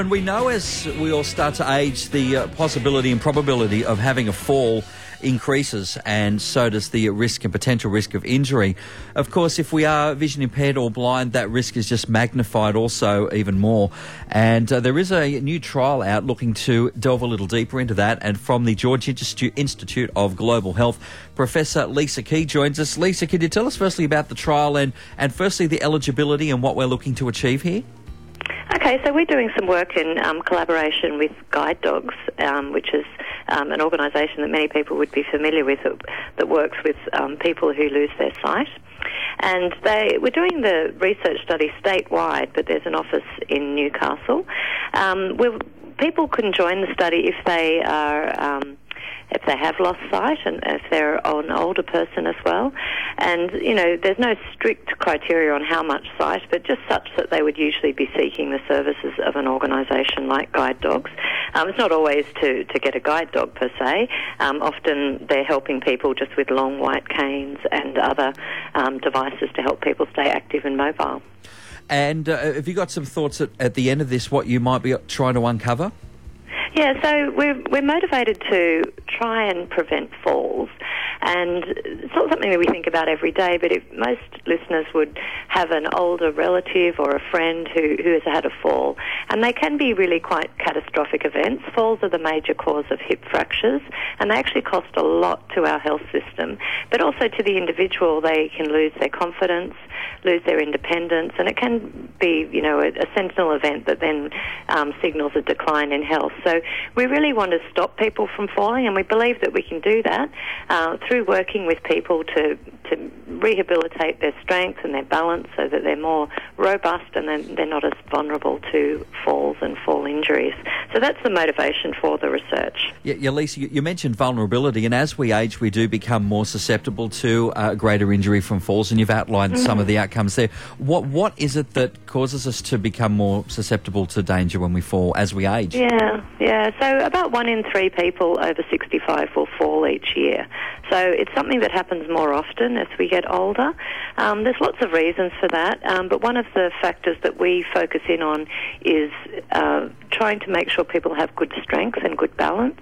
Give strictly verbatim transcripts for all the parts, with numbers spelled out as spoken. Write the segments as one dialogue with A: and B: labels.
A: And we know as we all start to age, the uh, possibility and probability of having a fall increases, and so does the risk and potential risk of injury. Of course, if we are vision impaired or blind, that risk is just magnified also even more. And uh, there is a new trial out looking to delve a little deeper into that. And from the George Institute, Institute of Global Health, Professor Lisa Key joins us. Lisa, could you tell us firstly about the trial and, and firstly the eligibility and what we're looking to achieve here?
B: Okay, so we're doing some work in um, collaboration with Guide Dogs, um, which is um, an organisation that many people would be familiar with that, that works with um, people who lose their sight. And they we're doing the research study statewide, but there's an office in Newcastle. Um, we'll, people can join the study if they are... Um, if they have lost sight and if they're an older person as well. And, you know, there's no strict criteria on how much sight, but just such that they would usually be seeking the services of an organisation like Guide Dogs. Um, it's not always to, to get a guide dog per se. Um, often they're helping people just with long white canes and other um, devices to help people stay active and mobile.
A: And uh, have you got some thoughts at, at the end of this, what you might be trying to uncover?
B: Yeah, so we're, we're motivated to try and prevent falls, and it's not something that we think about every day, but if most listeners would have an older relative or a friend who, who has had a fall, and they can be really quite catastrophic events. Falls are the major cause of hip fractures, and they actually cost a lot to our health system, but also to the individual. They can lose their confidence, lose their independence, and it can be, you know, a, a sentinel event that then um, signals a decline in health. So we really want to stop people from falling, and we believe that we can do that uh, through working with people to to rehabilitate their strength and their balance so that they're more robust and then they're not as vulnerable to falls and fall injuries. So that's the motivation for the research.
A: Yeah, yeah, Lisa, you mentioned vulnerability, and as we age, we do become more susceptible to uh, greater injury from falls, and you've outlined mm-hmm. some of the outcomes there. What What is it that causes us to become more susceptible to danger when we fall as we age?
B: Yeah, yeah. So about one in three people over sixty-five will fall each year. So it's something that happens more often as we get older. Um, there's lots of reasons for that, um, but one of the factors that we focus in on is uh, trying to make sure people have good strength and good balance,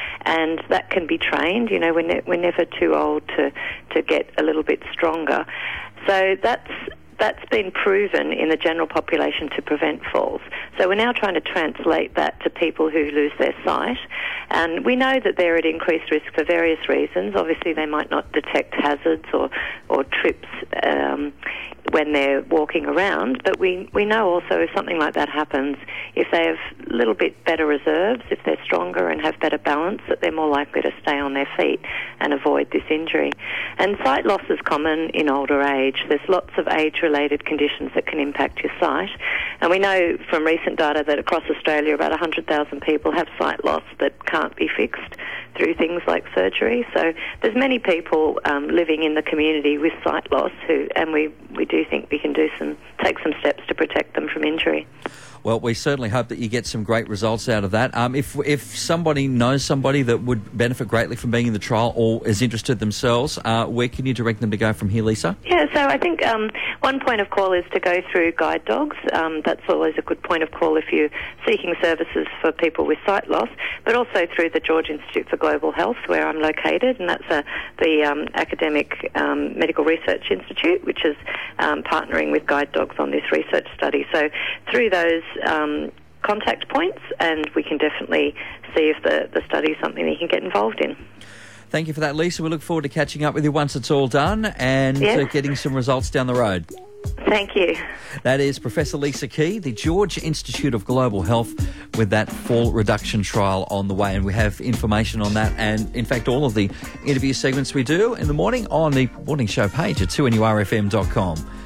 B: and that can be trained. You know, we're, ne- we're never too old to, to get a little bit stronger. So that's That's been proven in the general population to prevent falls. So we're now trying to translate that to people who lose their sight. And we know that they're at increased risk for various reasons. Obviously, they might not detect hazards or, or trips um, when they're walking around. But we, we know also if something like that happens, if they have a little bit better reserves, if they're stronger and have better balance, that they're more likely to stay on their feet and avoid this injury. And sight loss is common in older age. There's lots of age-related conditions that can impact your sight. And we know from recent data that across Australia about one hundred thousand people have sight loss that can't be fixed through things like surgery. So there's many people um, living in the community with sight loss who, and we, we do think we can do some, take some steps to protect them from injury.
A: Well, we certainly hope that you get some great results out of that. Um, if if somebody knows somebody that would benefit greatly from being in the trial or is interested themselves, uh, where can you direct them to go from here, Lisa?
B: Yeah, so I think um, one point of call is to go through Guide Dogs. Um, that's always a good point of call if you're seeking services for people with sight loss, but also through the George Institute for Global Health, where I'm located, and that's a, the um, academic um, medical research institute, which is um, partnering with Guide Dogs on this research study. So through those Um, contact points, and we can definitely see if the, the study is something that you can get involved in.
A: Thank you for that, Lisa. We look forward to catching up with you once it's all done and
B: yes.
A: uh, getting some results down the road.
B: Thank you.
A: That is Professor Lisa Key, the George Institute of Global Health, with that fall reduction trial on the way. And we have information on that and, in fact, all of the interview segments we do in the morning on the morning show page at two N U R F M dot com.